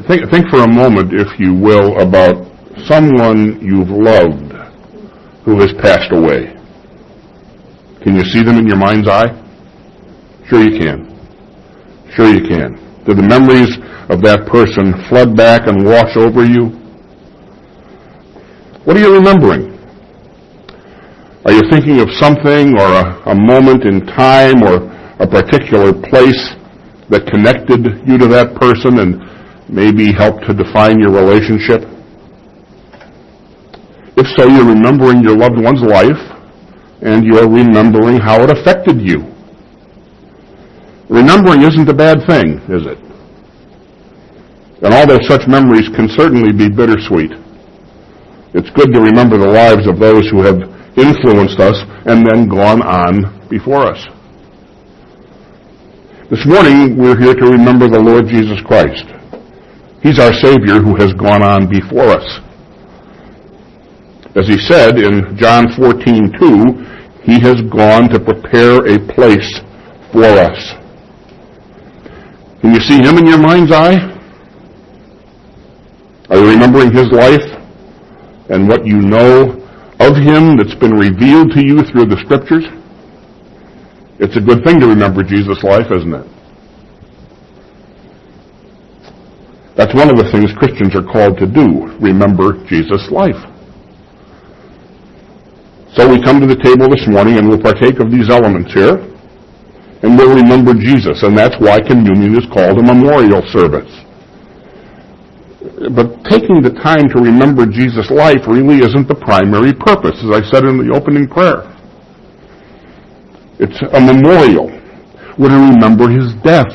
Think for a moment, if you will, about someone you've loved who has passed away. Can you see them in your mind's eye? Sure you can. Sure you can. Do the memories of that person flood back and wash over you? What are you remembering? Are you thinking of something or a moment in time or a particular place that connected you to that person and maybe helped to define your relationship? If so, you're remembering your loved one's life and you're remembering how it affected you. Remembering isn't a bad thing, is it? And although such memories can certainly be bittersweet, it's good to remember the lives of those who have influenced us and then gone on before us. This morning, we're here to remember the Lord Jesus Christ. He's our Savior who has gone on before us. As he said in John 14:2, he has gone to prepare a place for us. Can you see him in your mind's eye? Are you remembering his life and what you know of him that's been revealed to you through the Scriptures? It's a good thing to remember Jesus' life, isn't it? That's one of the things Christians are called to do, remember Jesus' life. So we come to the table this morning and we'll partake of these elements here, and we'll remember Jesus, and that's why communion is called a memorial service. But taking the time to remember Jesus' life really isn't the primary purpose, as I said in the opening prayer. It's a memorial. We're to remember his death.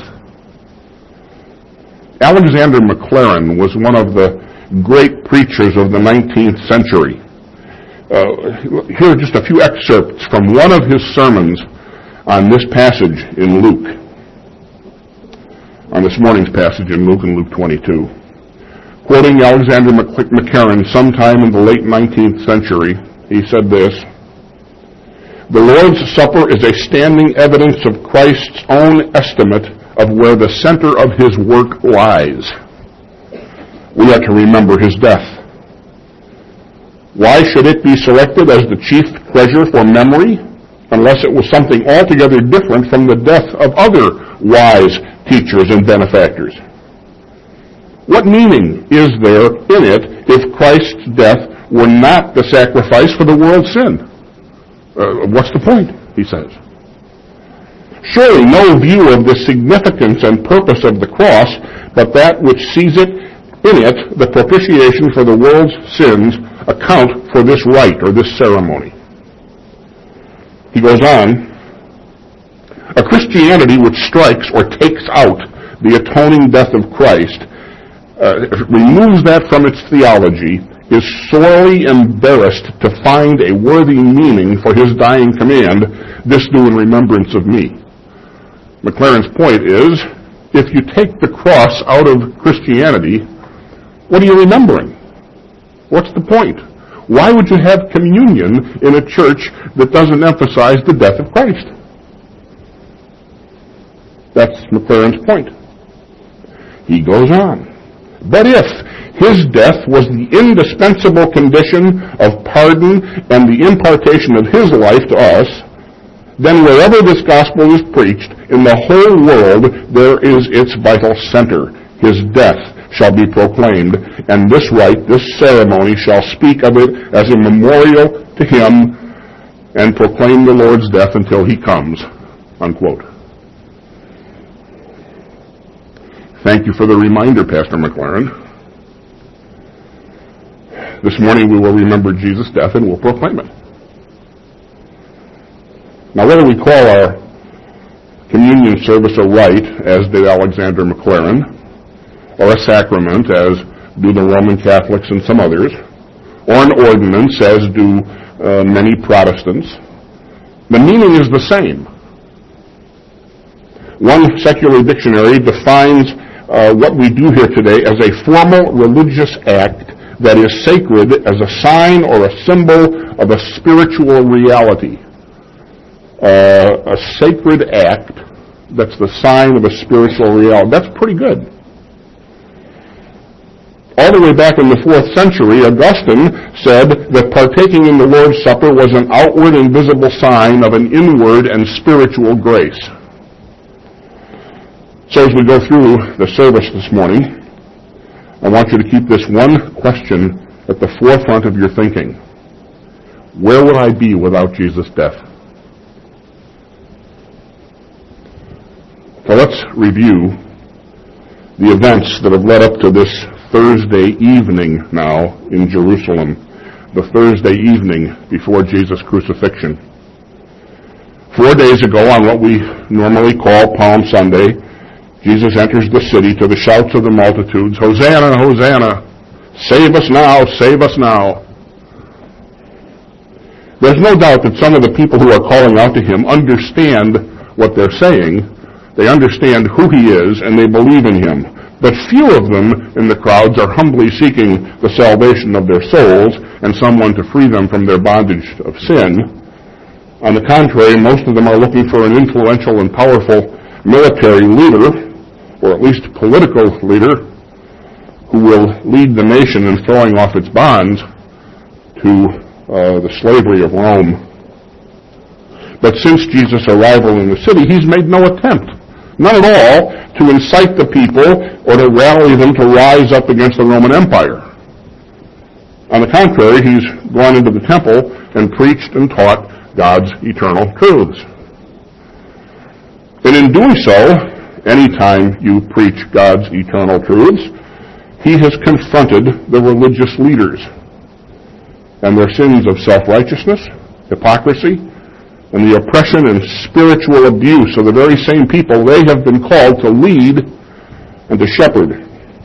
Alexander Maclaren was one of the great preachers of the 19th century. Here are just a few excerpts from one of his sermons on this passage in Luke, on this morning's passage in Luke 22. Quoting Alexander Maclaren sometime in the late 19th century, he said this: "The Lord's Supper is a standing evidence of Christ's own estimate of where the center of his work lies. We are to remember his death. Why should it be selected as the chief treasure for memory, unless it was something altogether different from the death of other wise teachers and benefactors? What meaning is there in it if Christ's death were not the sacrifice for the world's sin? What's the point?" he says. "Surely no view of the significance and purpose of the cross, but that which sees it in it, the propitiation for the world's sins, account for this rite or this ceremony." He goes on, "A Christianity which strikes or takes out the atoning death of Christ, removes that from its theology, is sorely embarrassed to find a worthy meaning for his dying command, 'This do in remembrance of me.'" Maclaren's point is, if you take the cross out of Christianity, what are you remembering? What's the point? Why would you have communion in a church that doesn't emphasize the death of Christ? That's Maclaren's point. He goes on, "But if his death was the indispensable condition of pardon and the impartation of his life to us, then wherever this gospel is preached in the whole world, there is its vital center. His death shall be proclaimed, and this rite, this ceremony, shall speak of it as a memorial to him and proclaim the Lord's death until he comes." Unquote. Thank you for the reminder, Pastor Maclaren. This morning we will remember Jesus' death and we'll proclaim it. Now, whether we call our communion service a rite, as did Alexander Maclaren, or a sacrament, as do the Roman Catholics and some others, or an ordinance, as do many Protestants, the meaning is the same. One secular dictionary defines what we do here today as a formal religious act that is sacred as a sign or a symbol of a spiritual reality. A sacred act that's the sign of a spiritual reality. That's pretty good. All the way back in the 4th century, Augustine said that partaking in the Lord's Supper was an outward and visible sign of an inward and spiritual grace. So as we go through the service this morning, I want you to keep this one question at the forefront of your thinking. Where would I be without Jesus' death? So let's review the events that have led up to this Thursday evening now in Jerusalem, the Thursday evening before Jesus' crucifixion. 4 days ago, on what we normally call Palm Sunday, Jesus enters the city to the shouts of the multitudes, "Hosanna, Hosanna! Save us now, save us now!" There's no doubt that some of the people who are calling out to him understand what they're saying. They understand who he is, and they believe in him. But few of them in the crowds are humbly seeking the salvation of their souls and someone to free them from their bondage of sin. On the contrary, most of them are looking for an influential and powerful military leader, or at least political leader, who will lead the nation in throwing off its bonds to the slavery of Rome. But since Jesus' arrival in the city, he's made no attempt, none at all, to incite the people or to rally them to rise up against the Roman Empire. On the contrary, he's gone into the temple and preached and taught God's eternal truths. And in doing so, anytime you preach God's eternal truths, he has confronted the religious leaders and their sins of self-righteousness, hypocrisy, and the oppression and spiritual abuse of the very same people they have been called to lead and to shepherd.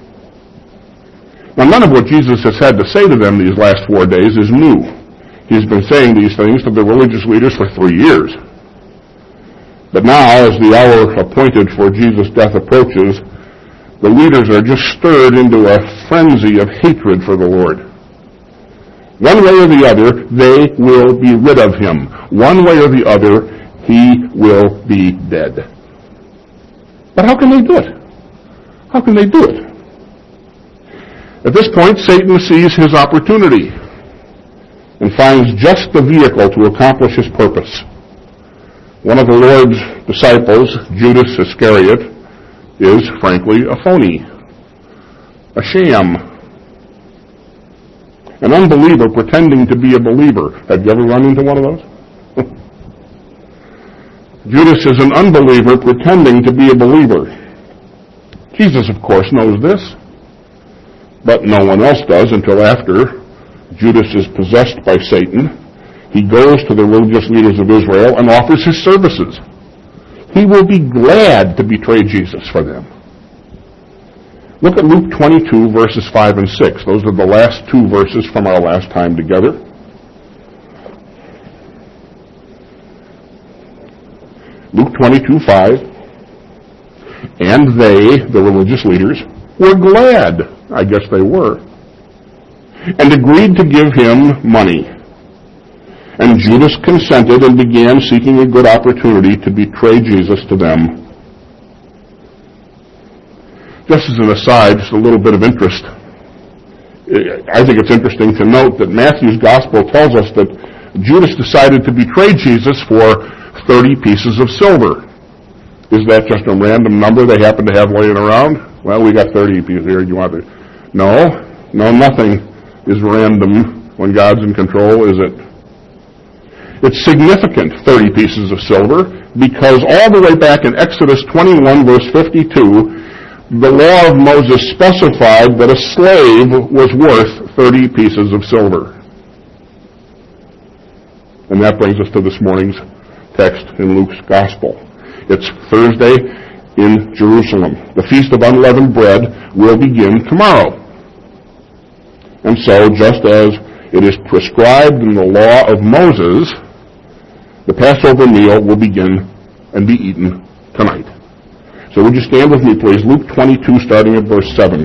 Now, none of what Jesus has had to say to them these last 4 days is new. He's been saying these things to the religious leaders for 3 years. But now, as the hour appointed for Jesus' death approaches, the leaders are just stirred into a frenzy of hatred for the Lord. One way or the other, they will be rid of him. One way or the other, he will be dead. But how can they do it? How can they do it? At this point, Satan sees his opportunity and finds just the vehicle to accomplish his purpose. One of the Lord's disciples, Judas Iscariot, is, frankly, a phony, a sham, an unbeliever pretending to be a believer. Have you ever run into one of those? Judas is an unbeliever pretending to be a believer. Jesus, of course, knows this, but no one else does until after Judas is possessed by Satan. He goes to the religious leaders of Israel and offers his services. He will be glad to betray Jesus for them. Look at Luke 22, verses 5 and 6. Those are the last 2 verses from our last time together. Luke 22, 5. And they, the religious leaders, were glad, I guess they were, and agreed to give him money. And Judas consented and began seeking a good opportunity to betray Jesus to them. Just as an aside, just a little bit of interest. I think it's interesting to note that Matthew's gospel tells us that Judas decided to betray Jesus for 30 pieces of silver. Is that just a random number they happen to have laying around? Well, we got 30 pieces here. You want to? No, nothing is random when God's in control, is it? It's significant, 30 pieces of silver, because all the way back in Exodus 21, verse 52, the law of Moses specified that a slave was worth 30 pieces of silver. And that brings us to this morning's text in Luke's Gospel. It's Thursday in Jerusalem. The Feast of Unleavened Bread will begin tomorrow. And so, just as it is prescribed in the law of Moses, the Passover meal will begin and be eaten tonight. So would you stand with me, please? Luke 22, starting at verse 7.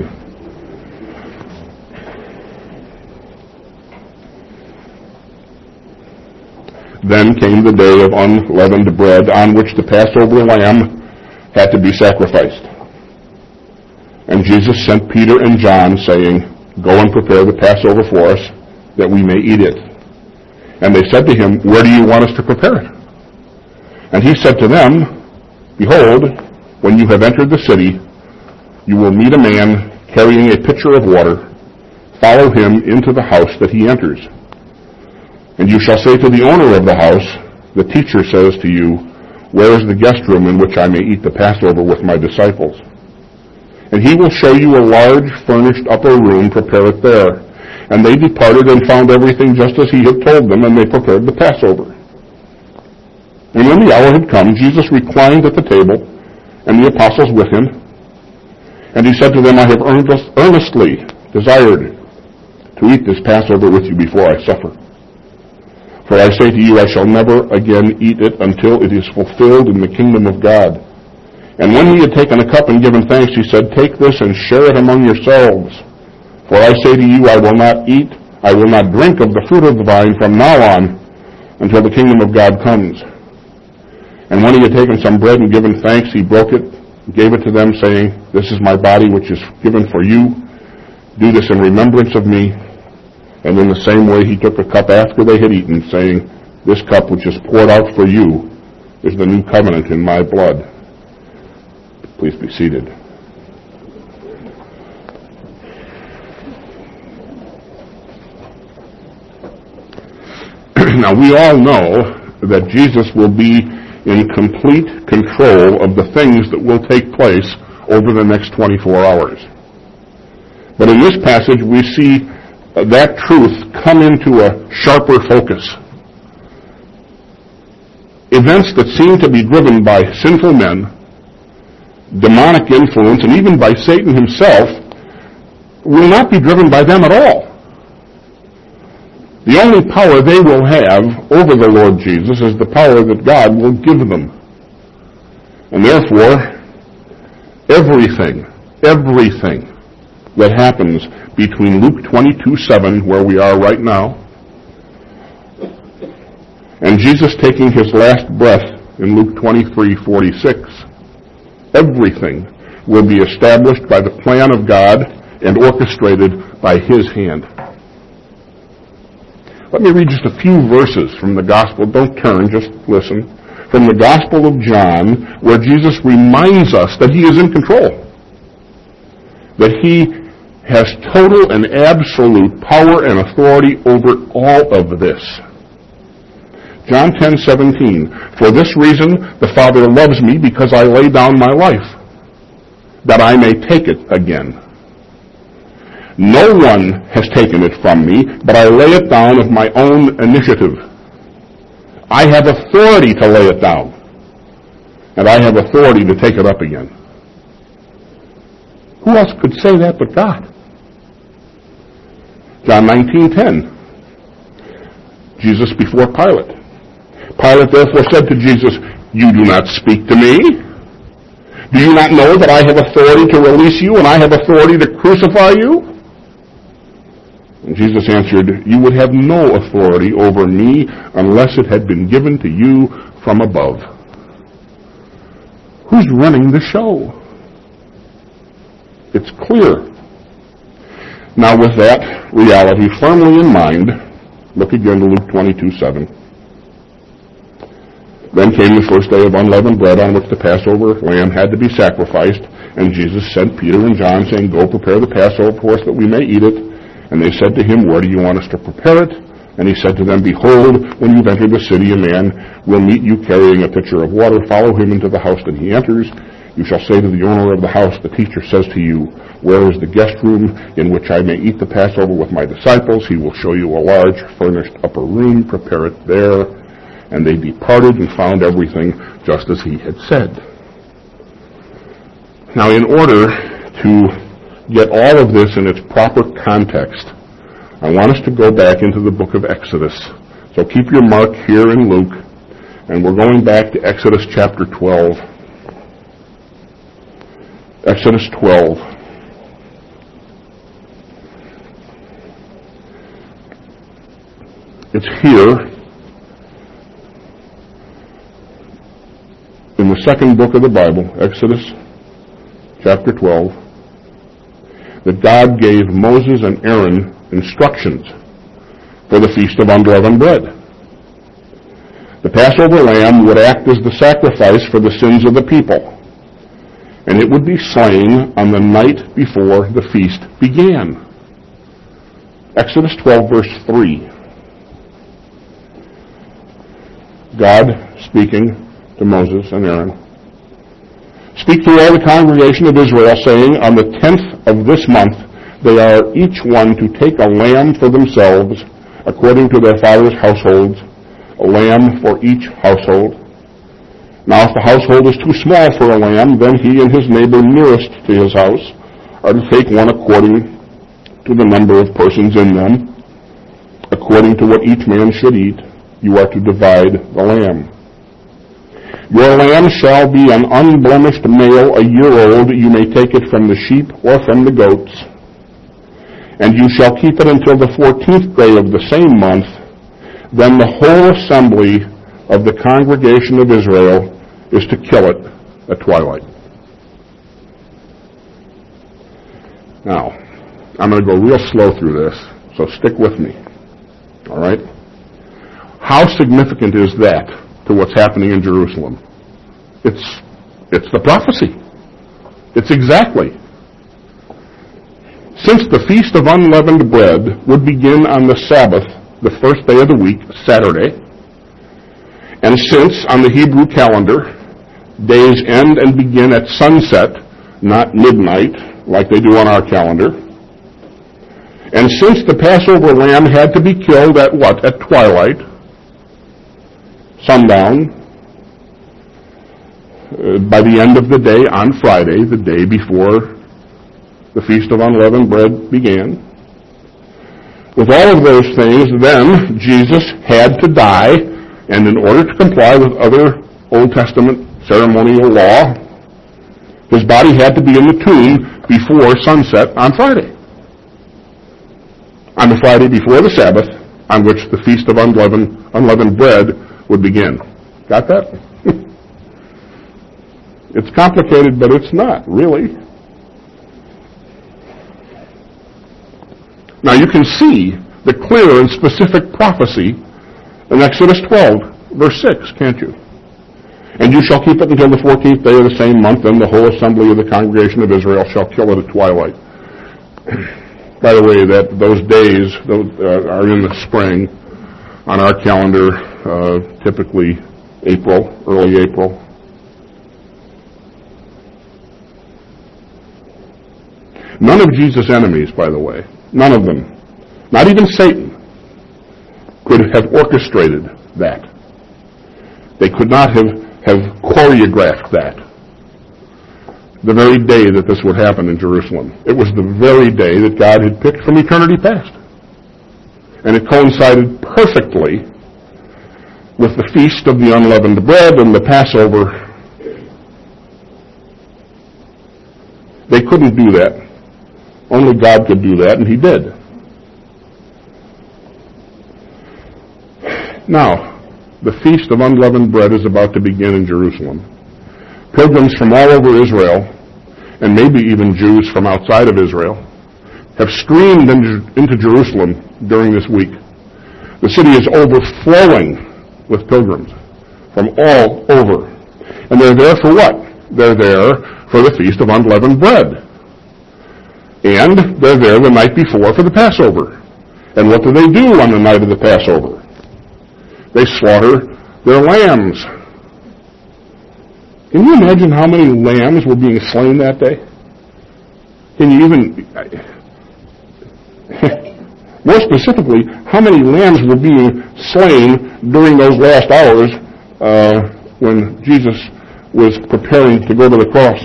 Then came the day of unleavened bread, on which the Passover lamb had to be sacrificed. And Jesus sent Peter and John, saying, Go and prepare the Passover for us, that we may eat it. And they said to him, Where do you want us to prepare it? And he said to them, Behold, when you have entered the city, you will meet a man carrying a pitcher of water. Follow him into the house that he enters. And you shall say to the owner of the house, The teacher says to you, Where is the guest room in which I may eat the Passover with my disciples? And he will show you a large furnished upper room. Prepare it there. And they departed and found everything just as he had told them, and they prepared the Passover. And when the hour had come, Jesus reclined at the table, and the apostles with him. And he said to them, I have earnestly desired to eat this Passover with you before I suffer. For I say to you, I shall never again eat it until it is fulfilled in the kingdom of God. And when he had taken a cup and given thanks, he said, Take this and share it among yourselves. For I say to you, I will not drink of the fruit of the vine from now on until the kingdom of God comes. And when he had taken some bread and given thanks, he broke it, gave it to them, saying, This is my body which is given for you. Do this in remembrance of me. And in the same way he took a cup after they had eaten, saying, This cup which is poured out for you is the new covenant in my blood. Please be seated. Now, we all know that Jesus will be in complete control of the things that will take place over the next 24 hours. But in this passage, we see that truth come into a sharper focus. Events that seem to be driven by sinful men, demonic influence, and even by Satan himself, will not be driven by them at all. The only power they will have over the Lord Jesus is the power that God will give them. And therefore, everything that happens between Luke 22:7, where we are right now, and Jesus taking his last breath in Luke 23:46, everything will be established by the plan of God and orchestrated by his hand. Let me read just a few verses from the Gospel. Don't turn, just listen. From the Gospel of John, where Jesus reminds us that he is in control. That he has total and absolute power and authority over all of this. John 10:17. For this reason the Father loves me, because I lay down my life, that I may take it again. No one has taken it from me, but I lay it down of my own initiative. I have authority to lay it down, and I have authority to take it up again. Who else could say that but God? John 19:10. Jesus before Pilate. Pilate therefore said to Jesus, You do not speak to me? Do you not know that I have authority to release you, and I have authority to crucify you? And Jesus answered, You would have no authority over me unless it had been given to you from above. Who's running the show? It's clear. Now, with that reality firmly in mind, look again to Luke 22:7. Then came the first day of unleavened bread, on which the Passover lamb had to be sacrificed, and Jesus sent Peter and John, saying, Go prepare the Passover for us, that we may eat it. And they said to him, Where do you want us to prepare it? And he said to them, Behold, when you've entered the city, a man will meet you carrying a pitcher of water. Follow him into the house that he enters. You shall say to the owner of the house, The teacher says to you, Where is the guest room in which I may eat the Passover with my disciples? He will show you a large furnished upper room. Prepare it there. And they departed and found everything just as he had said. Now, in order to get all of this in its proper context, I want us to go back into the book of Exodus. So keep your mark here in Luke, and we're going back to Exodus chapter 12. Exodus 12. It's here in the second book of the Bible, Exodus chapter 12. that God gave Moses and Aaron instructions for the Feast of Unleavened Bread. The Passover lamb would act as the sacrifice for the sins of the people, and it would be slain on the night before the feast began. Exodus 12, verse 3. God speaking to Moses and Aaron. Speak to all the congregation of Israel, saying, on the 10th of this month they are each one to take a lamb for themselves, according to their father's households, a lamb for each household. Now if the household is too small for a lamb, then he and his neighbor nearest to his house are to take one according to the number of persons in them. According to what each man should eat, you are to divide the lamb. Your lamb shall be an unblemished male, a year old. You may take it from the sheep or from the goats. And you shall keep it until the 14th day of the same month. Then the whole assembly of the congregation of Israel is to kill it at twilight. Now, I'm going to go real slow through this, so stick with me. All right? How significant is that to what's happening in Jerusalem? It's the prophecy. It's exactly. Since the Feast of Unleavened Bread would begin on the Sabbath, the first day of the week, Saturday, and since on the Hebrew calendar, days end and begin at sunset, not midnight, like they do on our calendar, and since the Passover lamb had to be killed at what? At twilight, sundown, by the end of the day on Friday, the day before the Feast of Unleavened Bread began. With all of those things, then Jesus had to die, and in order to comply with other Old Testament ceremonial law, his body had to be in the tomb before sunset on Friday. On the Friday before the Sabbath, on which the Feast of Unleavened Bread would begin. Got that? It's complicated, but it's not, really. Now you can see the clear and specific prophecy in Exodus 12, verse 6, can't you? And you shall keep it until the 14th day of the same month, and the whole assembly of the congregation of Israel shall kill it at twilight. By the way, those days are in the spring. On our calendar, typically April, early April. None of Jesus' enemies, by the way, none of them, not even Satan, could have orchestrated that. They could not have choreographed that. The very day that this would happen in Jerusalem. It was the very day that God had picked from eternity past. And it coincided perfectly with the Feast of the Unleavened Bread and the Passover. They couldn't do that. Only God could do that, and He did. Now, the Feast of Unleavened Bread is about to begin in Jerusalem. Pilgrims from all over Israel, and maybe even Jews from outside of Israel, have streamed into Jerusalem during this week. The city is overflowing with pilgrims from all over. And they're there for what? They're there for the Feast of Unleavened Bread. And they're there the night before for the Passover. And what do they do on the night of the Passover? They slaughter their lambs. Can you imagine how many lambs were being slain that day? Can you even... More specifically, how many lambs were being slain during those last hours when Jesus was preparing to go to the cross?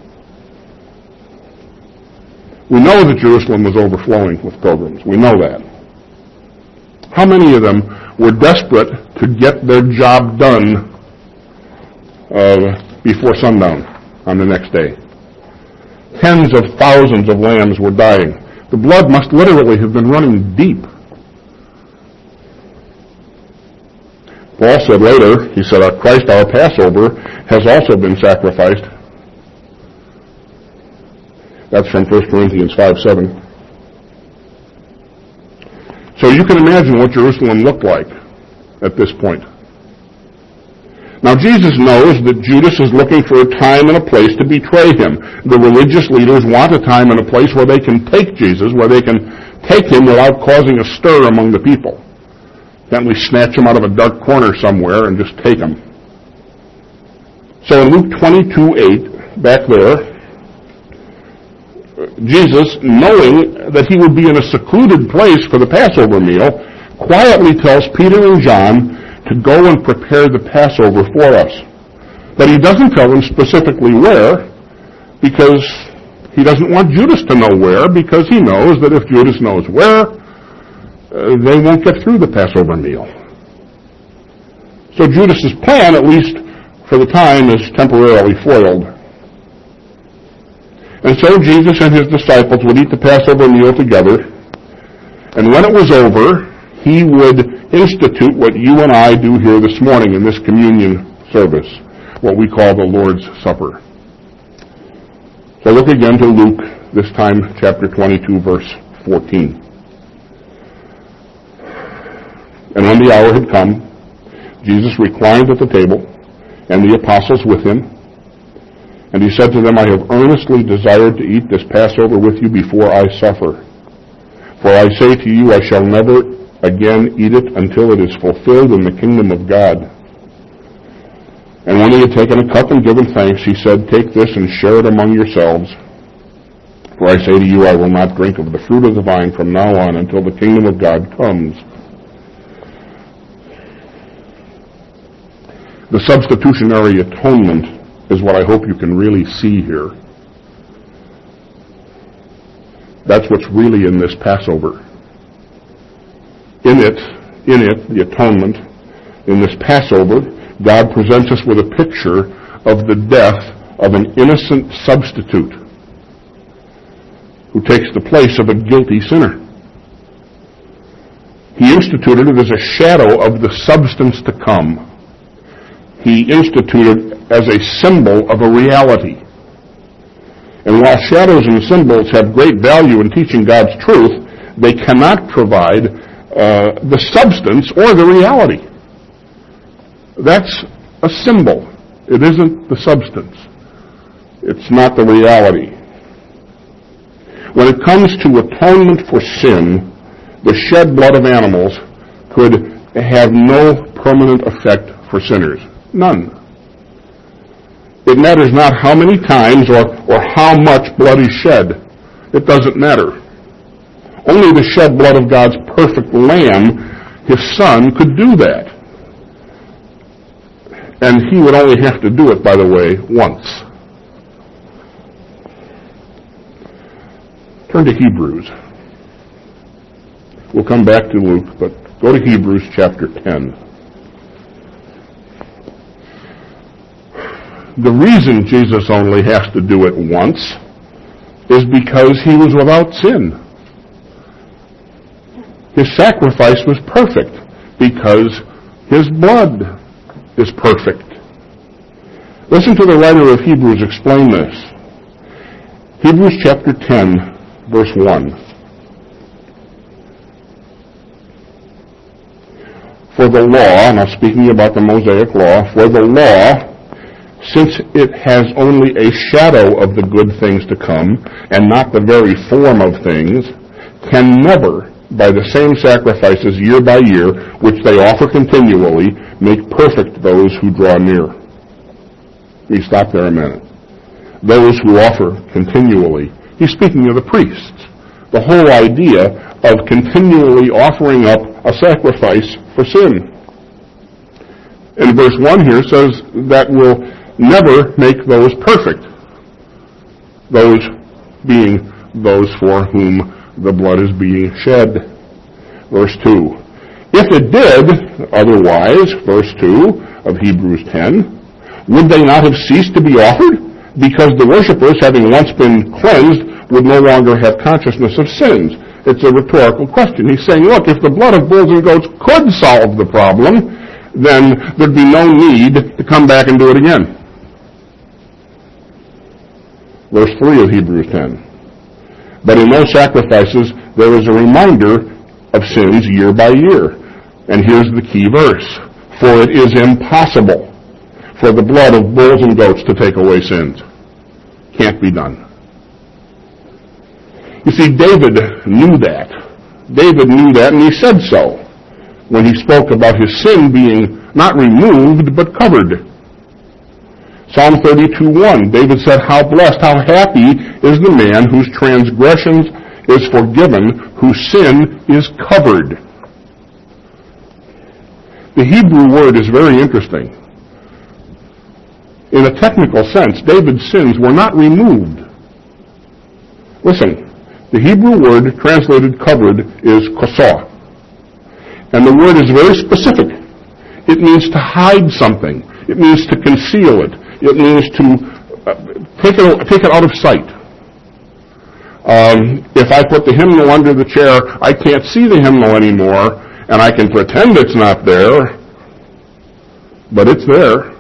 We know that Jerusalem was overflowing with pilgrims. We know that. How many of them were desperate to get their job done before sundown on the next day? Tens of thousands of lambs were dying. The blood must literally have been running deep. Paul said later, he said, Christ, our Passover, has also been sacrificed. That's from 1 Corinthians 5:7. So you can imagine what Jerusalem looked like at this point. Now Jesus knows that Judas is looking for a time and a place to betray him. The religious leaders want a time and a place where they can take Jesus, where they can take him without causing a stir among the people. Can't we snatch him out of a dark corner somewhere and just take him? So in Luke 22:8, back there, Jesus, knowing that he would be in a secluded place for the Passover meal, quietly tells Peter and John to go and prepare the Passover for us. But he doesn't tell them specifically where, because he doesn't want Judas to know where, because he knows that if Judas knows where, they won't get through the Passover meal. So Judas's plan, at least for the time, is temporarily foiled. And so Jesus and his disciples would eat the Passover meal together, and when it was over, he would institute what you and I do here this morning in this communion service, what we call the Lord's Supper. So look again to Luke, this time chapter 22, verse 14. And when the hour had come, Jesus reclined at the table, and the apostles with him. And he said to them, I have earnestly desired to eat this Passover with you before I suffer. For I say to you, I shall never again eat it until it is fulfilled in the kingdom of God. And when he had taken a cup and given thanks, he said, Take this and share it among yourselves. For I say to you, I will not drink of the fruit of the vine from now on until the kingdom of God comes. The substitutionary atonement is what I hope you can really see here. That's what's really in this Passover. In it, the atonement, in this Passover, God presents us with a picture of the death of an innocent substitute who takes the place of a guilty sinner. He instituted it as a shadow of the substance to come. He instituted as a symbol of a reality. And while shadows and symbols have great value in teaching God's truth, they cannot provide the substance or the reality. That's a symbol. It isn't the substance. It's not the reality. When it comes to atonement for sin, the shed blood of animals could have no permanent effect for sinners. None. It matters not how many times or how much blood is shed. It doesn't matter. Only the shed blood of God's perfect Lamb, his Son, could do that. And he would only have to do it, by the way, once. Turn to Hebrews. We'll come back to Luke, but go to Hebrews chapter 10. The reason Jesus only has to do it once is because he was without sin. His sacrifice was perfect because his blood is perfect. Listen to the writer of Hebrews explain this. Hebrews chapter 10, verse 1. For the law, now speaking about the Mosaic law, for the law, since it has only a shadow of the good things to come, and not the very form of things, can never, by the same sacrifices year by year, which they offer continually, make perfect those who draw near. Let me stop there a minute. Those who offer continually. He's speaking of the priests. The whole idea of continually offering up a sacrifice for sin. And verse 1 here says that will never make those perfect. Those being those for whom the blood is being shed. Verse 2. If it did, otherwise, verse 2 of Hebrews 10, would they not have ceased to be offered? Because the worshippers, having once been cleansed, would no longer have consciousness of sins. It's a rhetorical question. He's saying, look, if the blood of bulls and goats could solve the problem, then there'd be no need to come back and do it again. Verse 3 of Hebrews 10. But in those sacrifices, there is a reminder of sins year by year. And here's the key verse. For it is impossible for the blood of bulls and goats to take away sins. Can't be done. You see, David knew that. David knew that, and he said so when he spoke about his sin being not removed, but covered. Psalm 32:1, David said, how blessed, how happy is the man whose transgressions is forgiven, whose sin is covered. The Hebrew word is very interesting. In a technical sense, David's sins were not removed. Listen, the Hebrew word translated covered is kosah. And the word is very specific. It means to hide something. It means to conceal it. It means to take it out of sight. If I put the hymnal under the chair, I can't see the hymnal anymore, and I can pretend it's not there, but it's there.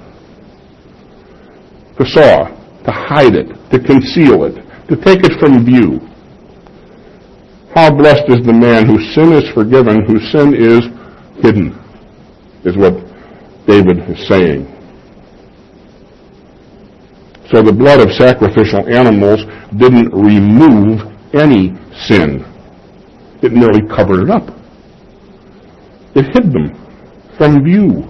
Kosah, to hide it, to conceal it, to take it from view. How blessed is the man whose sin is forgiven, whose sin is hidden, is what David is saying. So the blood of sacrificial animals didn't remove any sin. It merely covered it up. It hid them from view.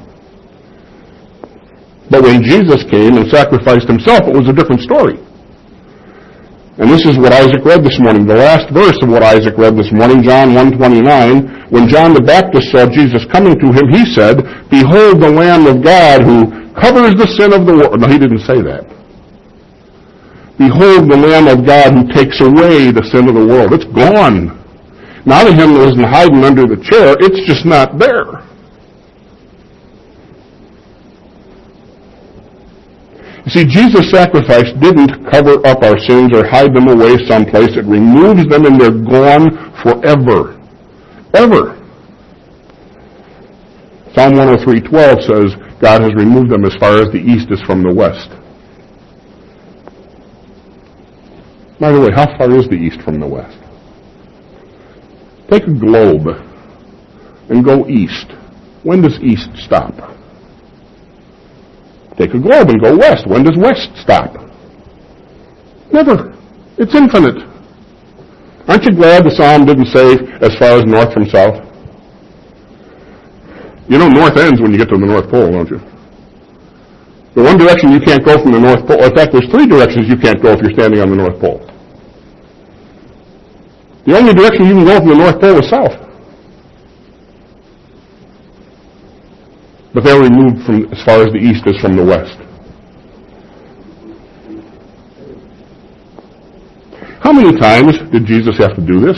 But when Jesus came and sacrificed himself, it was a different story. And this is what Isaac read this morning, the last verse of what Isaac read this morning, John 1:29. When John the Baptist saw Jesus coming to him, he said, behold the Lamb of God who covers the sin of the world. No, he didn't say that. Behold the Lamb of God who takes away the sin of the world. It's gone. Now the hymnal isn't hiding under the chair, it's just not there. You see, Jesus' sacrifice didn't cover up our sins or hide them away someplace. It removes them and they're gone forever. Ever. Psalm 103:12 says, God has removed them as far as the east is from the west. By the way, how far is the east from the west? Take a globe and go east. When does east stop? Take a globe and go west. When does west stop? Never. It's infinite. Aren't you glad the psalm didn't say as far as north from south? You know north ends when you get to the North Pole, don't you? The one direction you can't go from the North Pole, in fact, there's three directions you can't go if you're standing on the North Pole. The only direction you can go from the North Pole is south. But they're removed from as far as the east is from the west. How many times did Jesus have to do this?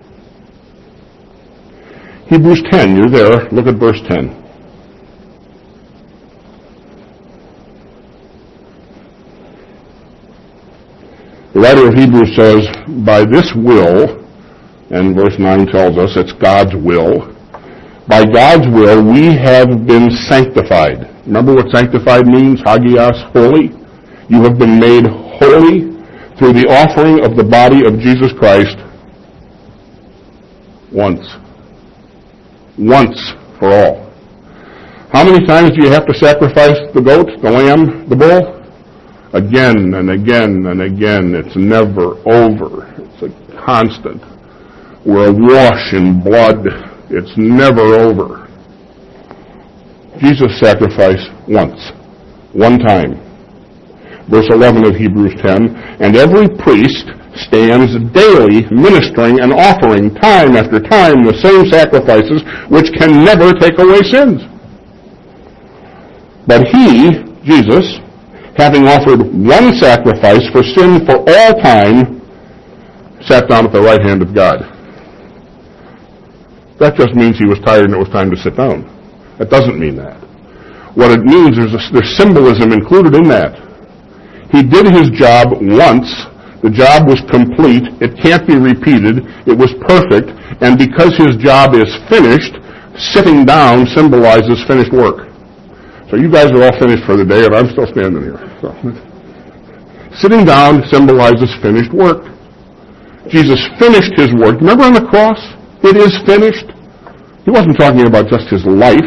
Hebrews 10, you're there. Look at verse 10. The writer of Hebrews says, by this will, and verse 9 tells us it's God's will, by God's will, we have been sanctified. Remember what sanctified means? Hagios, holy. You have been made holy through the offering of the body of Jesus Christ once. Once for all. How many times do you have to sacrifice the goat, the lamb, the bull? Again and again and again. It's never over. It's a constant. We're awash in blood. It's never over. Jesus sacrificed once. One time. Verse 11 of Hebrews 10, and every priest stands daily ministering and offering time after time the same sacrifices which can never take away sins. But he, Jesus, having offered one sacrifice for sin for all time, sat down at the right hand of God. That just means he was tired and it was time to sit down. That doesn't mean that. What it means is there's symbolism included in that. He did his job once. The job was complete. It can't be repeated. It was perfect. And because his job is finished, sitting down symbolizes finished work. So you guys are all finished for the day, and I'm still standing here. So, sitting down symbolizes finished work. Jesus finished his work. Remember on the cross? It is finished. He wasn't talking about just his life.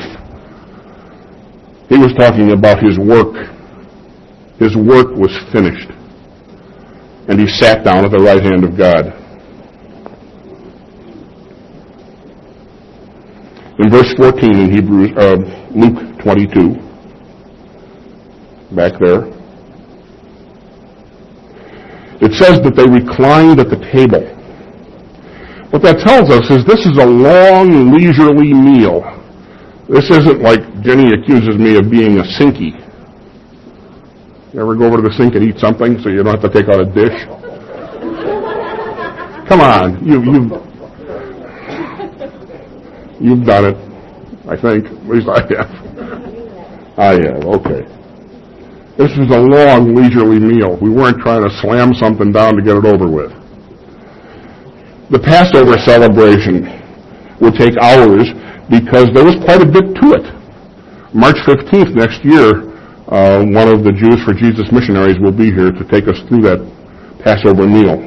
He was talking about his work. His work was finished. And he sat down at the right hand of God. In verse 14 in Luke 22, back there, it says that they reclined at the table. What that tells us is this is a long, leisurely meal. This isn't like Jenny accuses me of being a sinky. You ever go over to the sink and eat something so you don't have to take out a dish? Come on, you've done it, I think. At least I have. I have, okay. This was a long, leisurely meal. We weren't trying to slam something down to get it over with. The Passover celebration would take hours because there was quite a bit to it. March 15th next year, one of the Jews for Jesus missionaries will be here to take us through that Passover meal.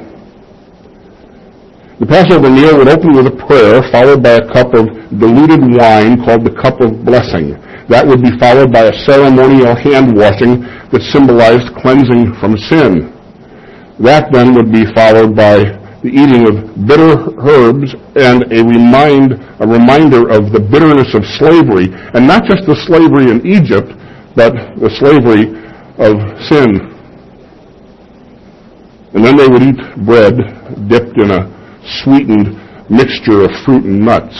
The Passover meal would open with a prayer followed by a cup of diluted wine called the cup of blessing. That would be followed by a ceremonial hand washing that symbolized cleansing from sin. That then would be followed by the eating of bitter herbs and a reminder of the bitterness of slavery, and not just the slavery in Egypt, but the slavery of sin. And then they would eat bread dipped in a sweetened mixture of fruit and nuts.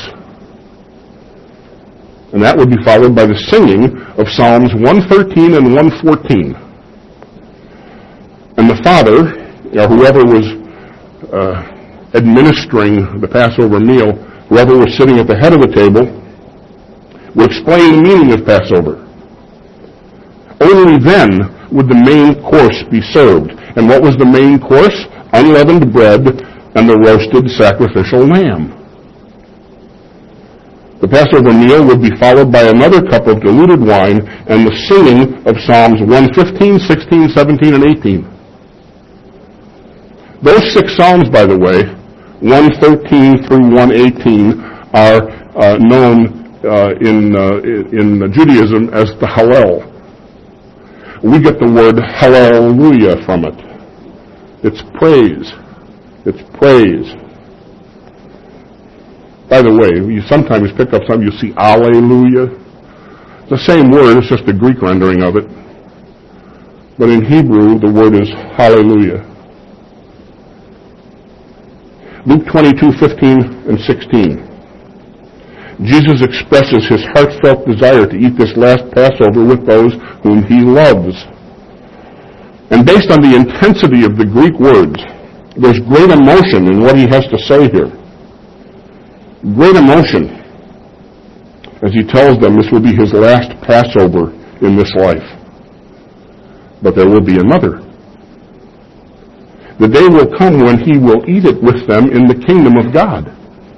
And that would be followed by the singing of Psalms 113 and 114. And the father, or whoever was administering the Passover meal, whoever was sitting at the head of the table, would explain the meaning of Passover. Only then would the main course be served. And what was the main course? Unleavened bread and the roasted sacrificial lamb. The Passover meal would be followed by another cup of diluted wine and the singing of Psalms 115, 16, 17, and 18. Those 6 Psalms, by the way, 113 through 118, are known in Judaism as the Hallel. We get the word hallelujah from it. It's praise. It's praise. By the way, you sometimes pick up something, you see alleluia. It's the same word, it's just a Greek rendering of it. But in Hebrew, the word is hallelujah. Luke 22, 15 and 16. Jesus expresses his heartfelt desire to eat this last Passover with those whom he loves. And based on the intensity of the Greek words, there's great emotion in what he has to say here. Great emotion as he tells them this will be his last Passover in this life. But there will be another. The day will come when he will eat it with them in the kingdom of God.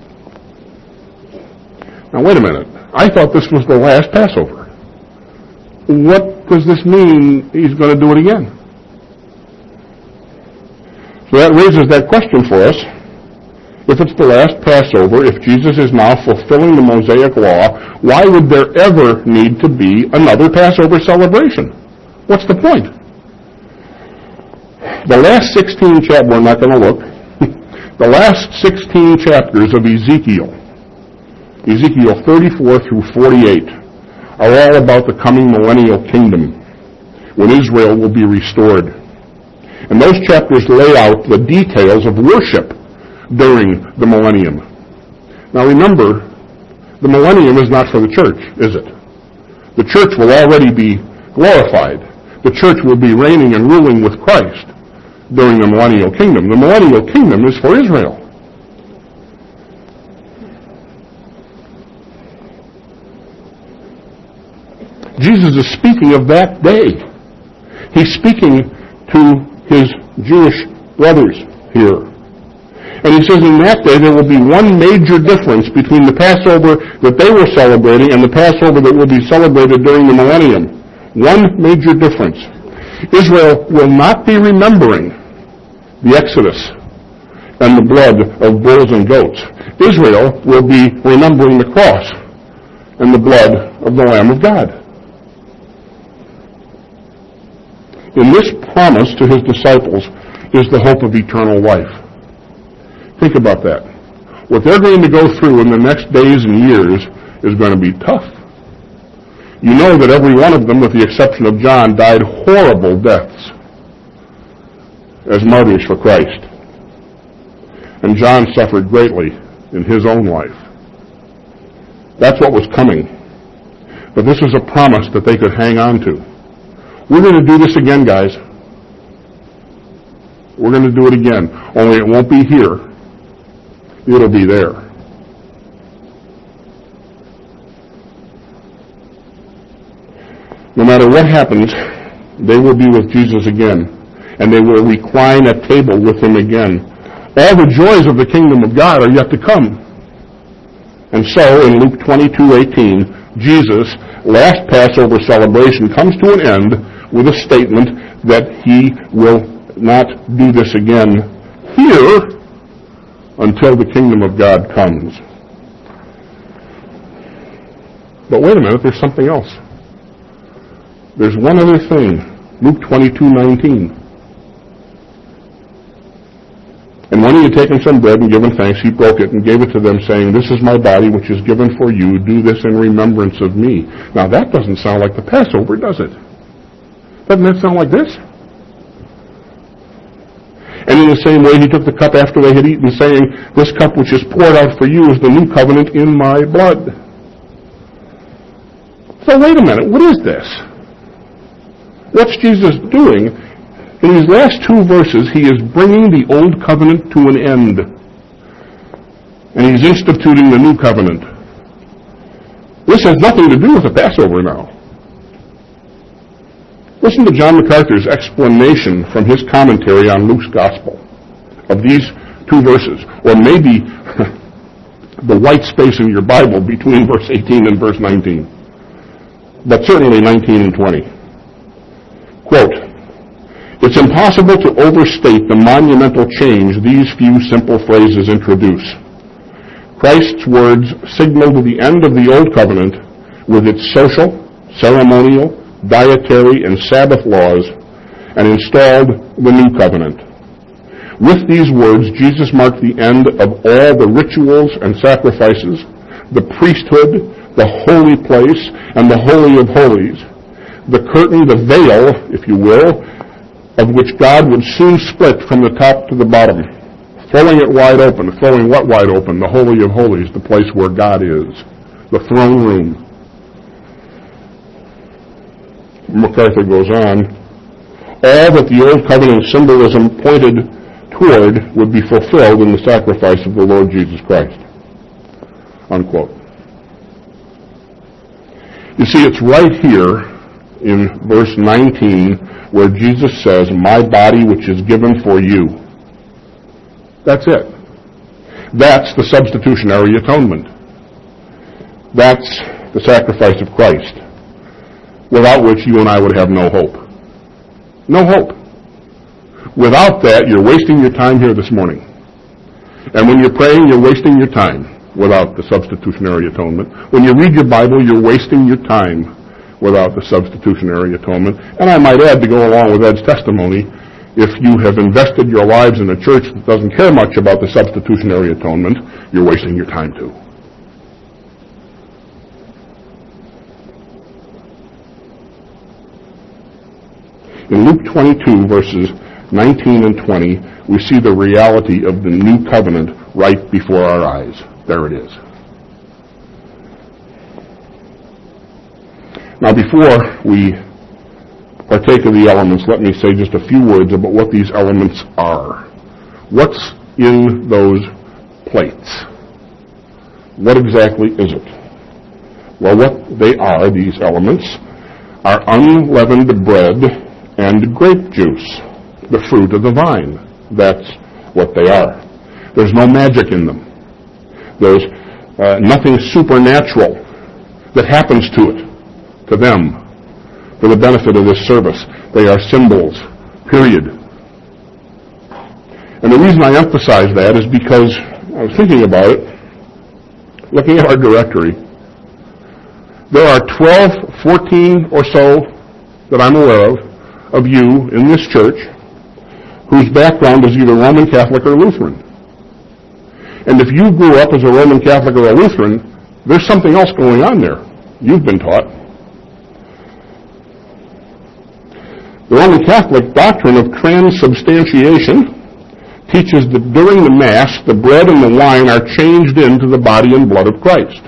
Now wait a minute. I thought this was the last Passover. What does this mean he's going to do it again? So that raises that question for us. If it's the last Passover, if Jesus is now fulfilling the Mosaic law, why would there ever need to be another Passover celebration? What's the point? The last 16 chapters, we're not going to look, the last 16 chapters of Ezekiel 34 through 48, are all about the coming millennial kingdom, when Israel will be restored. And those chapters lay out the details of worship during the millennium. Now remember, the millennium is not for the church, is it? The church will already be glorified. The church will be reigning and ruling with Christ during the millennial kingdom. The millennial kingdom is for Israel. Jesus is speaking of that day. He's speaking to his Jewish brothers here. And he says in that day there will be one major difference between the Passover that they were celebrating and the Passover that will be celebrated during the millennium. One major difference. Israel will not be remembering the Exodus and the blood of bulls and goats. Israel will be remembering the cross and the blood of the Lamb of God. In this promise to his disciples is the hope of eternal life. Think about that. What they're going to go through in the next days and years is going to be tough. You know that every one of them, with the exception of John, died horrible deaths as martyrs for Christ. And John suffered greatly in his own life. That's what was coming. But this was a promise that they could hang on to. We're going to do this again, guys. We're going to do it again. Only it won't be here. It'll be there. No matter what happens, they will be with Jesus again, and they will recline at table with him again. All the joys of the kingdom of God are yet to come. And so, in Luke 22:18, Jesus' last Passover celebration comes to an end with a statement that he will not do this again here until the kingdom of God comes. But wait a minute, there's something else. There's one other thing. Luke 22:19. And when he had taken some bread and given thanks, he broke it and gave it to them, saying, "This is my body, which is given for you. Do this in remembrance of me." Now that doesn't sound like the Passover, does it? Doesn't that sound like this? And in the same way, he took the cup after they had eaten, saying, "This cup which is poured out for you is the new covenant in my blood." So wait a minute, what is this? What's Jesus doing? In these last two verses, he is bringing the old covenant to an end. And he's instituting the new covenant. This has nothing to do with the Passover now. Listen to John MacArthur's explanation from his commentary on Luke's Gospel of these two verses, or maybe the white space in your Bible between verse 18 and verse 19, but certainly 19 and 20. Quote, "It's impossible to overstate the monumental change these few simple phrases introduce. Christ's words signaled the end of the Old Covenant with its social, ceremonial, dietary, and Sabbath laws, and installed the New Covenant. With these words, Jesus marked the end of all the rituals and sacrifices, the priesthood, the holy place, and the Holy of Holies, the curtain, the veil, if you will, of which God would soon split from the top to the bottom, throwing it wide open. Throwing what wide open? The Holy of Holies, the place where God is, the throne room." MacArthur goes on, "All that the Old Covenant symbolism pointed toward would be fulfilled in the sacrifice of the Lord Jesus Christ." Unquote. You see, it's right here in verse 19 where Jesus says, "My body which is given for you." That's it. That's the substitutionary atonement. That's the sacrifice of Christ, without which you and I would have no hope. No hope. Without that, you're wasting your time here this morning. And when you're praying, you're wasting your time without the substitutionary atonement. When you read your Bible, you're wasting your time without the substitutionary atonement. And I might add, to go along with Ed's testimony, if you have invested your lives in a church that doesn't care much about the substitutionary atonement, you're wasting your time too. In Luke 22, verses 19 and 20, we see the reality of the new covenant right before our eyes. There it is. Now, before we partake of the elements, let me say just a few words about what these elements are. What's in those plates? What exactly is it? Well, what they are, these elements, are unleavened bread and grape juice, the fruit of the vine. That's what they are. There's no magic in them. There's nothing supernatural that happens to them, for the benefit of this service. They are symbols, period. And the reason I emphasize that is because I was thinking about it, looking at our directory. There are 12, 14 or so that I'm aware of you in this church whose background is either Roman Catholic or Lutheran. And if you grew up as a Roman Catholic or a Lutheran, there's something else going on there. You've been taught. The Roman Catholic doctrine of transubstantiation teaches that during the Mass, the bread and the wine are changed into the body and blood of Christ.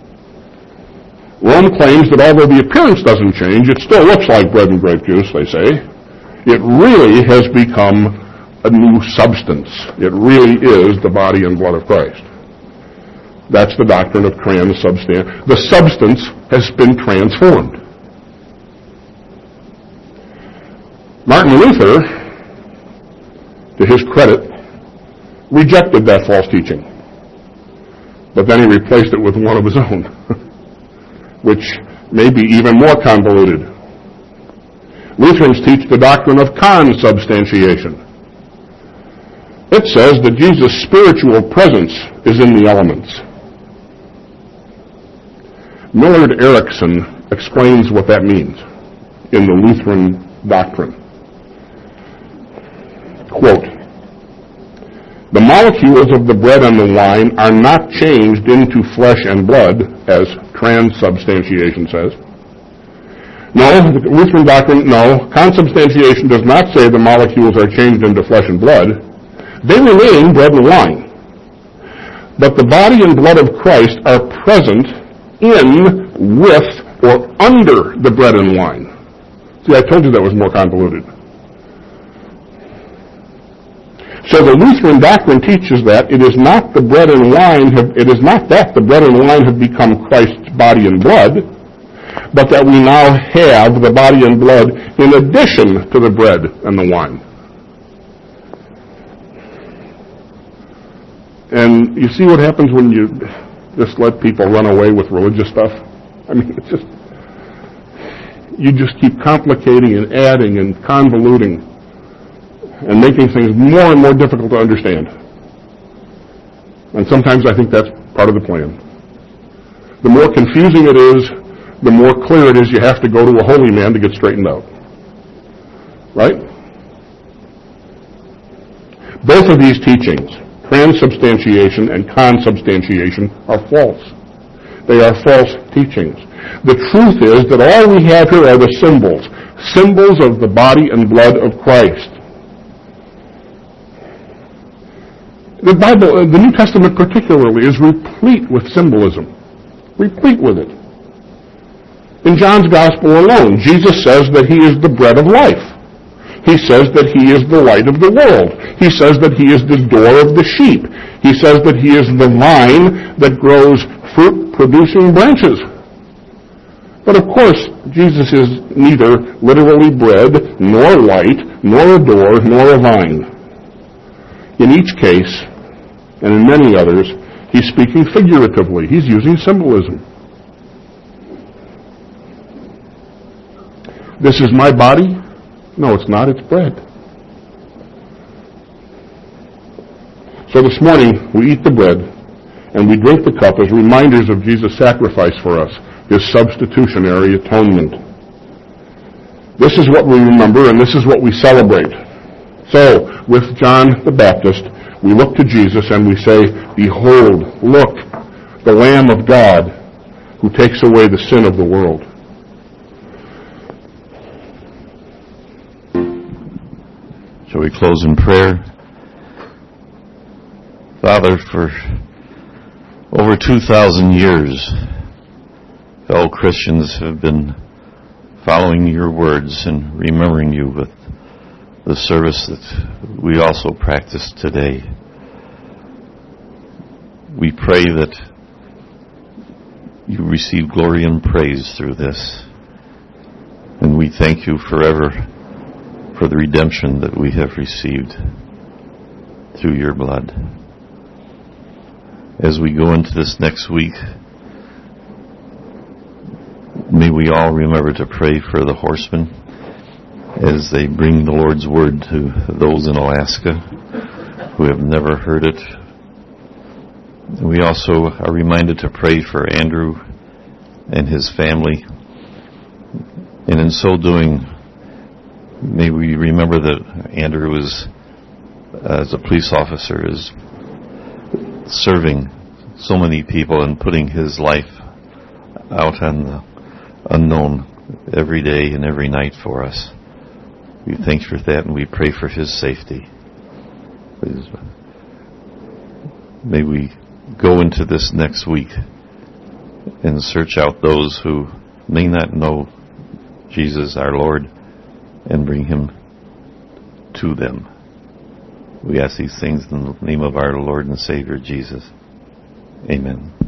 Rome claims that although the appearance doesn't change, it still looks like bread and grape juice, they say. It really has become a new substance. It really is the body and blood of Christ. That's the doctrine of transubstantiation. The substance has been transformed. Martin Luther, to his credit, rejected that false teaching. But then he replaced it with one of his own, which may be even more convoluted. Lutherans teach the doctrine of consubstantiation. It says that Jesus' spiritual presence is in the elements. Millard Erickson explains what that means in the Lutheran doctrine. Quote, "The molecules of the bread and the wine are not changed into flesh and blood, as transubstantiation says. No, the Lutheran doctrine, no, consubstantiation does not say the molecules are changed into flesh and blood. They remain bread and wine. But the body and blood of Christ are present in, with, or under the bread and wine." See, I told you that was more convoluted. So the Lutheran doctrine teaches that it is not the bread and wine it is not that the bread and wine have become Christ's body and blood, but that we now have the body and blood in addition to the bread and the wine. And you see what happens when you just let people run away with religious stuff? I mean, it's just, you just keep complicating and adding and convoluting and making things more and more difficult to understand. And sometimes I think that's part of the plan. The more confusing it is, the more clear it is you have to go to a holy man to get straightened out. Right? Both of these teachings, transubstantiation and consubstantiation, are false. They are false teachings. The truth is that all we have here are the symbols of the body and blood of Christ. The Bible, the New Testament particularly, is replete with symbolism. Replete with it. In John's Gospel alone, Jesus says that He is the bread of life. He says that He is the light of the world. He says that He is the door of the sheep. He says that He is the vine that grows fruit-producing branches. But of course, Jesus is neither literally bread, nor light, nor a door, nor a vine. In each case, and in many others, He's speaking figuratively. He's using symbolism. This is my body? No, it's not. It's bread. So this morning, we eat the bread, and we drink the cup as reminders of Jesus' sacrifice for us, His substitutionary atonement. This is what we remember, and this is what we celebrate. So, with John the Baptist, we look to Jesus and we say, "Behold, look, the Lamb of God, who takes away the sin of the world." Shall we close in prayer? Father, for over 2,000 years, fellow Christians have been following your words and remembering you with the service that we also practice today. We pray that you receive glory and praise through this. And we thank you forever for the redemption that we have received through your blood. As we go into this next week, may we all remember to pray for the horsemen as they bring the Lord's word to those in Alaska who have never heard it. We also are reminded to pray for Andrew and his family. And in so doing, may we remember that Andrew was, as a police officer, is serving so many people and putting his life out on the unknown every day and every night for us. We thank you for that, and we pray for his safety. Please, may we go into this next week and search out those who may not know Jesus our Lord and bring him to them. We ask these things in the name of our Lord and Savior Jesus. Amen.